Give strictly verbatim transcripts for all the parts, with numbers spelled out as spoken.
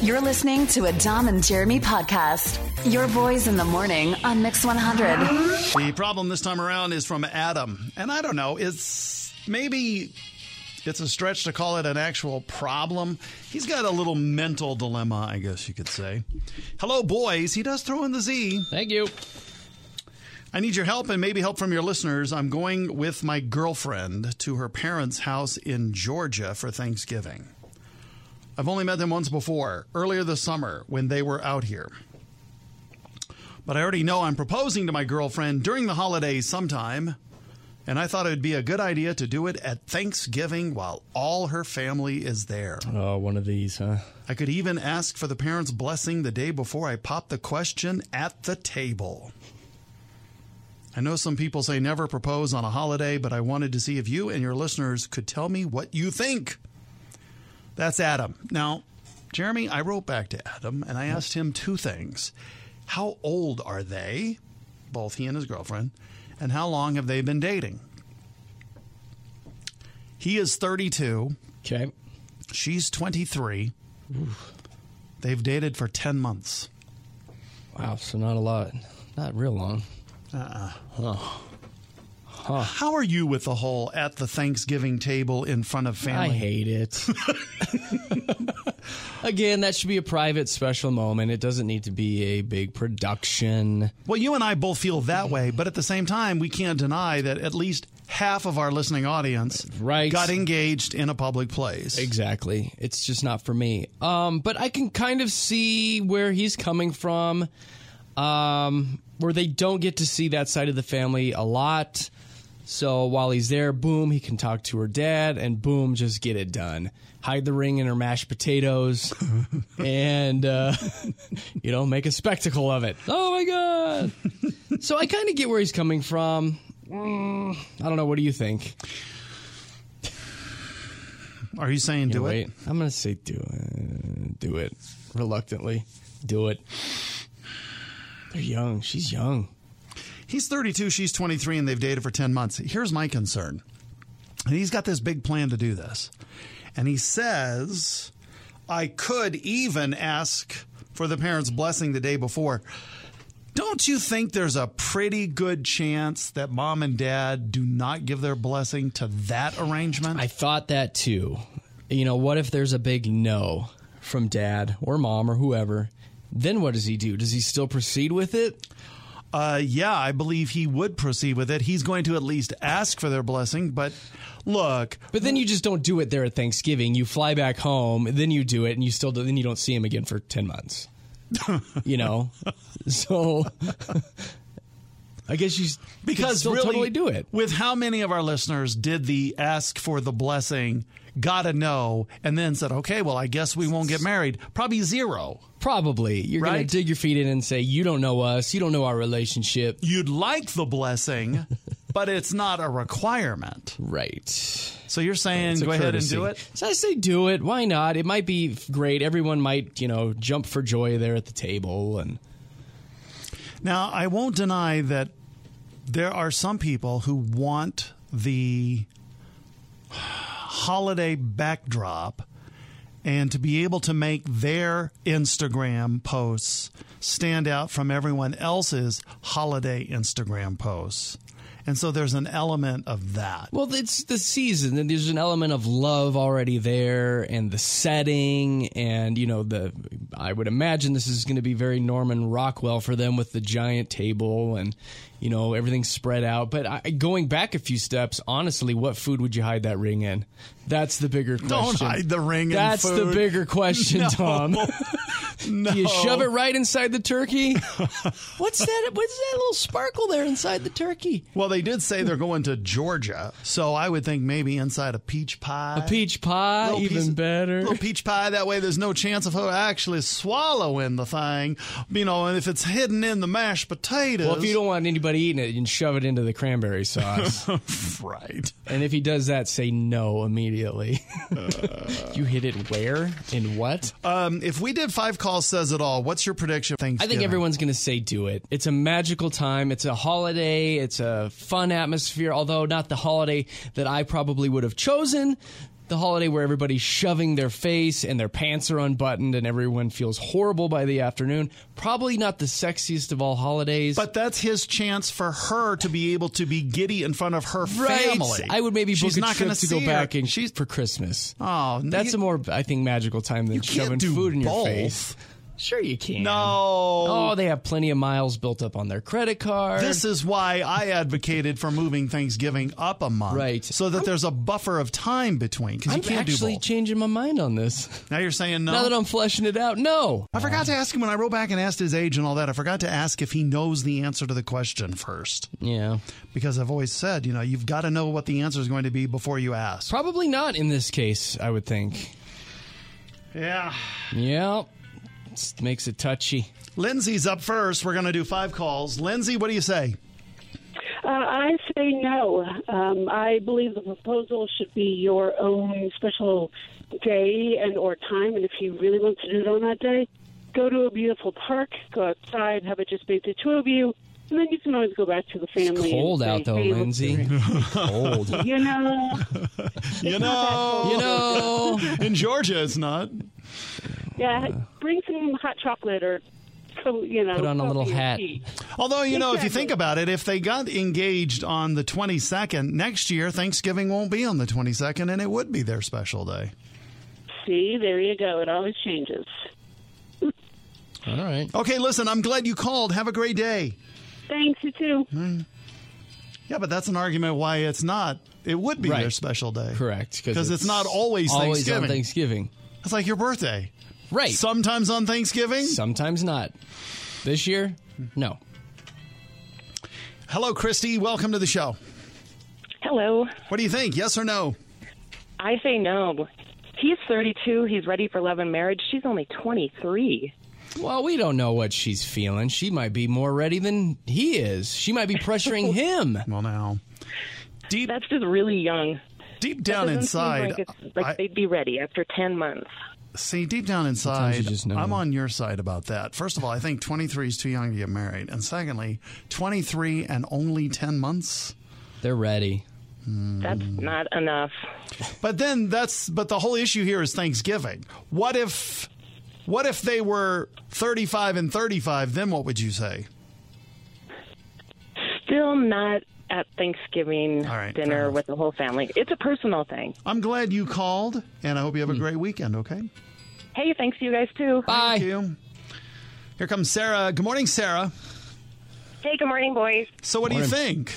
You're listening to a Dom and Jeremy podcast. Your boys in the morning on Mix one hundred. The problem this time around is from Adam. And I don't know, it's maybe it's a stretch to call it an actual problem. He's got a little mental dilemma, I guess you could say. Hello, boys. He does throw in the Z. Thank you. I need your help and maybe help from your listeners. I'm going with my girlfriend to her parents' house in Georgia for Thanksgiving. I've only met them once before, earlier this summer when they were out here. But I already know I'm proposing to my girlfriend during the holidays sometime, and I thought it would be a good idea to do it at Thanksgiving while all her family is there. Oh, one of these, huh? I could even ask for the parents' blessing the day before I pop the question at the table. I know some people say never propose on a holiday, but I wanted to see if you and your listeners could tell me what you think. That's Adam. Now, Jeremy, I wrote back to Adam, and I asked him two things. How old are they, both he and his girlfriend, and how long have they been dating? He is thirty-two. Okay. She's twenty-three. Oof. They've dated for ten months. Wow, so not a lot. Not real long. Uh-uh. Oh. Huh. How are you with the whole at the Thanksgiving table in front of family? I hate it. Again, that should be a private, special moment. It doesn't need to be a big production. Well, you and I both feel that way, but at the same time, we can't deny that at least half of our listening audience right. got engaged in a public place. Exactly. It's just not for me. Um, but I can kind of see where he's coming from, um, where they don't get to see that side of the family a lot. So while he's there, boom, he can talk to her dad, and boom, just get it done. Hide the ring in her mashed potatoes, and, uh, you know, make a spectacle of it. Oh, my God. So I kind of get where he's coming from. Mm, I don't know. What do you think? Are you saying you do wait. it? I'm going to say do it. Do it. Reluctantly. Do it. They're young. She's young. He's thirty-two, she's twenty-three, and they've dated for ten months. Here's my concern. And he's got this big plan to do this. And he says, I could even ask for the parents' blessing the day before. Don't you think there's a pretty good chance that mom and dad do not give their blessing to that arrangement? I thought that too. You know, what if there's a big no from dad or mom or whoever? Then what does he do? Does he still proceed with it? Uh, yeah, I believe he would proceed with it. He's going to at least ask for their blessing, but look. But then you just don't do it there at Thanksgiving. You fly back home, and then you do it, and you still do, then you don't see him again for ten months. You know? So I guess you because still really, totally do it. With how many of our listeners did the ask for the blessing, got a no, and then said, okay, well, I guess we won't get married? Probably zero. Probably. You're right? going to dig your feet in and say, you don't know us. You don't know our relationship. You'd like the blessing, but it's not a requirement. Right. So you're saying go ahead and do it? So I say do it. Why not? It might be great. Everyone might, you know, jump for joy there at the table. And now, I won't deny that there are some people who want the holiday backdrop and to be able to make their Instagram posts stand out from everyone else's holiday Instagram posts. And so there's an element of that. Well, it's the season, and there's an element of love already there, and the setting, and, you know, the. I would imagine this is going to be very Norman Rockwell for them with the giant table and, you know, everything spread out. But I, going back a few steps, honestly, what food would you hide that ring in? That's the bigger question. Don't hide the ring in That's food. the bigger question, No. Tom. No. Do you shove it right inside the turkey? What's that? What's that little sparkle there inside the turkey? Well, they did say they're going to Georgia, so I would think maybe inside a peach pie. A peach pie, Little even piece- better. little peach pie. That way, there's no chance of her actually swallowing the thing. You know, and if it's hidden in the mashed potatoes. Well, if you don't want anybody eating it, you can shove it into the cranberry sauce. Right. And if he does that, say no immediately. Uh, you hit it where? In what? Um, if we did five calls says it all, what's your prediction? I think everyone's going to say do it. It's a magical time. It's a holiday. It's a fun atmosphere, although not the holiday that I probably would have chosen. the holiday where everybody's shoving their face and their pants are unbuttoned and everyone feels horrible by the afternoon. Probably not the sexiest of all holidays. But that's his chance for her to be able to be giddy in front of her right. family. I would maybe book She's a not trip gonna to go see back her. and She's for Christmas. Oh, That's you, a more, I think, magical time than you can't shoving do food in your both. face. Sure you can. No. Oh, they have plenty of miles built up on their credit card. This is why I advocated for moving Thanksgiving up a month. Right. So that there's a buffer of time between. Because you I'm can't do actually both. changing my mind on this. Now you're saying no? Now that I'm fleshing it out, no. I forgot to ask him when I wrote back and asked his age and all that. I forgot to ask if he knows the answer to the question first. Yeah. Because I've always said, you know, you've got to know what the answer is going to be before you ask. Probably not in this case, I would think. Yeah. Yep. It makes it touchy. Lindsay's up first. We're going to do five calls. Lindsay, what do you say? Uh, I say no. Um, I believe the proposal should be your own special day and or time, and if you really want to do it on that day, go to a beautiful park, go outside, have it just be the two of you, and then you can always go back to the family. It's cold and say, out, though, hey, Lindsay. Cold. You know, You know. You know. In Georgia, it's not. yeah, bring some hot chocolate or, you know, Put on a little coffee or hat. tea. Although, you know, if you Exactly. think about it, if they got engaged on the twenty-second, next year, Thanksgiving won't be on the twenty-second, and it would be their special day. See, there you go. It always changes. All right. Okay, listen, I'm glad you called. Have a great day. Thanks, you too. Yeah, but that's an argument why it's not. It would be Right. their special day. Correct. Because it's, not always, always Thanksgiving. on Thanksgiving. It's like your birthday. Right. Sometimes on Thanksgiving. Sometimes not. This year, no. Hello, Christy. Welcome to the show. Hello. What do you think? Yes or no? I say no. He's thirty-two. He's ready for love and marriage. She's only twenty-three. Well, we don't know what she's feeling. She might be more ready than he is. She might be pressuring him. Well, now, deep That's just really young. deep down That doesn't seem inside, like, it's, like I- they'd be ready after ten months. see, deep down Sometimes inside, you just know. I'm on your side about that. First of all, I think twenty-three is too young to get married. And secondly, twenty-three and only ten months. They're ready. That's not enough. But then that's, but the whole issue here is Thanksgiving. What if, what if they were thirty-five and thirty-five? Then what would you say? Still not at Thanksgiving All right, fair dinner enough. with the whole family. It's a personal thing. I'm glad you called, and I hope you Hmm. have a great weekend, okay? Hey, thanks you guys too. Bye. Thank you. Here comes Sarah. Good morning, Sarah. Hey, good morning, boys. So what do you think?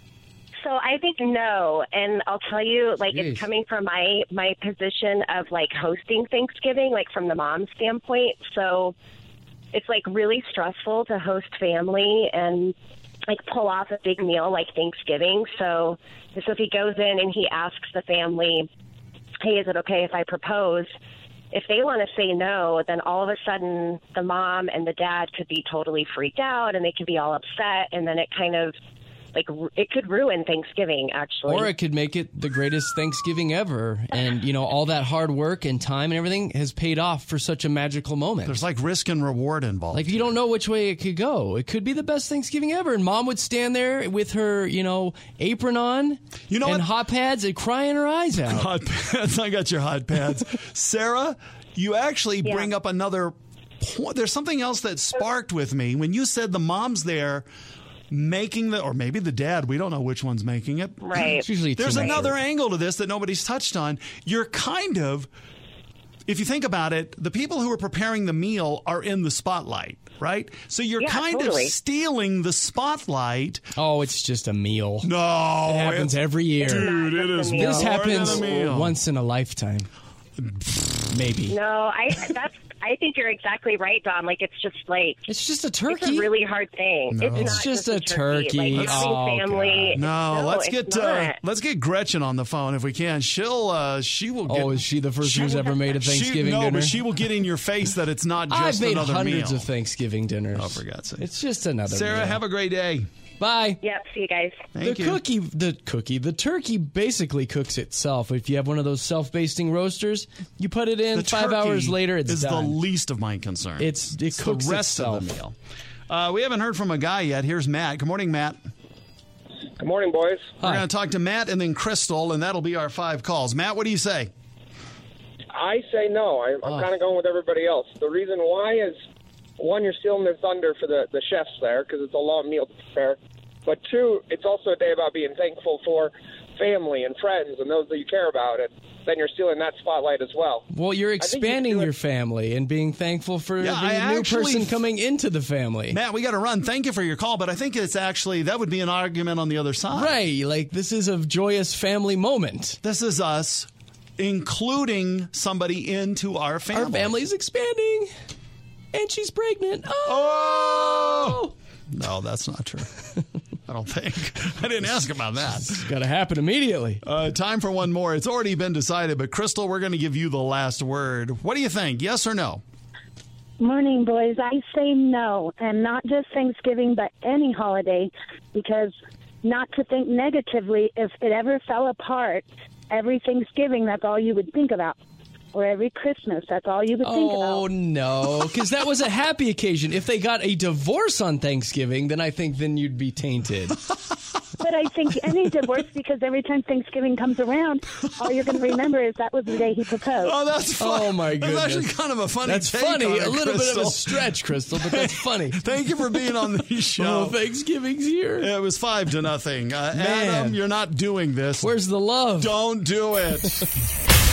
So I think no, and I'll tell you, like, Jeez. it's coming from my my position of like hosting Thanksgiving, like from the mom standpoint. So it's like really stressful to host family and like pull off a big meal like Thanksgiving. So, so if he goes in and he asks the family, "Hey, is it okay if I propose?" If they want to say no, then all of a sudden the mom and the dad could be totally freaked out and they could be all upset, and then it kind of like ru- it could ruin Thanksgiving, actually. Or it could make it the greatest Thanksgiving ever. And, you know, all that hard work and time and everything has paid off for such a magical moment. There's like risk and reward involved. Like, you don't know which way it could go. It could be the best Thanksgiving ever. And mom would stand there with her, you know, apron on You know and what? hot pads and crying her eyes out. Hot pads. I got your hot pads. Sarah, you actually bring up another point. There's something else that sparked with me when you said the mom's there making the, or maybe the dad, we don't know which one's making it. Right. It's usually There's too much another work. angle to this that nobody's touched on. You're kind of, if you think about it, the people who are preparing the meal are in the spotlight, right? So you're Yeah, kind totally. of stealing the spotlight. Oh, it's just a meal. No. It happens it's- every year. Dude, it is meal. This more happens than a meal. once in a lifetime. Maybe. No, I that's I think you're exactly right, Dom. Like it's just like It's just a it's turkey. a really hard thing. It's, It's not just a a turkey. Like, having Oh, family. No, let's it's get not. uh, let's get Gretchen on the phone if we can. She'll uh, she will. Get, Oh, is she the first who's ever made a she- Thanksgiving no, dinner? but she will get in your face that it's not just I've made another hundreds meal. of Thanksgiving dinners. Oh, for God's sake. It's just another Sarah, meal. have a great day. Bye. Yep. See you guys. Thank the you. cookie, the cookie, the turkey basically cooks itself. If you have one of those self-basting roasters, you put it in. The five turkey hours later, it's is done. the least of my concern. It's- it It's cooks the rest itself. of the meal. Uh, we haven't heard from a guy yet. Here's Matt. Good morning, Matt. Good morning, boys. We're Hi. going to talk to Matt and then Crystal, and that'll be our five calls. Matt, what do you say? I say no. I, I'm Oh. kind of going with everybody else. The reason why is, one, you're stealing their thunder for the, the chefs there because it's a long meal to prepare. But two, it's also a day about being thankful for family and friends and those that you care about. And then you're stealing that spotlight as well. Well, you're I think you're expanding doing- your family and being thankful for Yeah, the I new actually- person coming into the family. Matt, we got to run. Thank you for your call, but I think it's actually, that would be an argument on the other side. Right, like this is a joyous family moment. This is us including somebody into our family. Our family's expanding, and she's pregnant. Oh! Oh! No, that's not true. I don't think. I didn't ask about that. It's got to happen immediately. Uh, time for one more. It's already been decided, but Crystal, we're going to give you the last word. What do you think? Yes or no? Morning, boys. I say no, and not just Thanksgiving, but any holiday, because not to think negatively, if it ever fell apart, every Thanksgiving, that's all you would think about. Or every Christmas, that's all you would think about. Oh, no, because that was a happy occasion. If they got a divorce on Thanksgiving, then I think then you'd be tainted. But I think any divorce, because every time Thanksgiving comes around, all you're going to remember is that was the day he proposed. Oh, that's fun. Oh, my goodness. That's actually kind of a funny That's take funny. on it, A little bit of Crystal. a stretch, Crystal, but that's funny. Thank you for being on the show. Oh, Thanksgiving's here. It was five to nothing. Uh, Man. Adam, you're not doing this. Where's the love? Don't do it.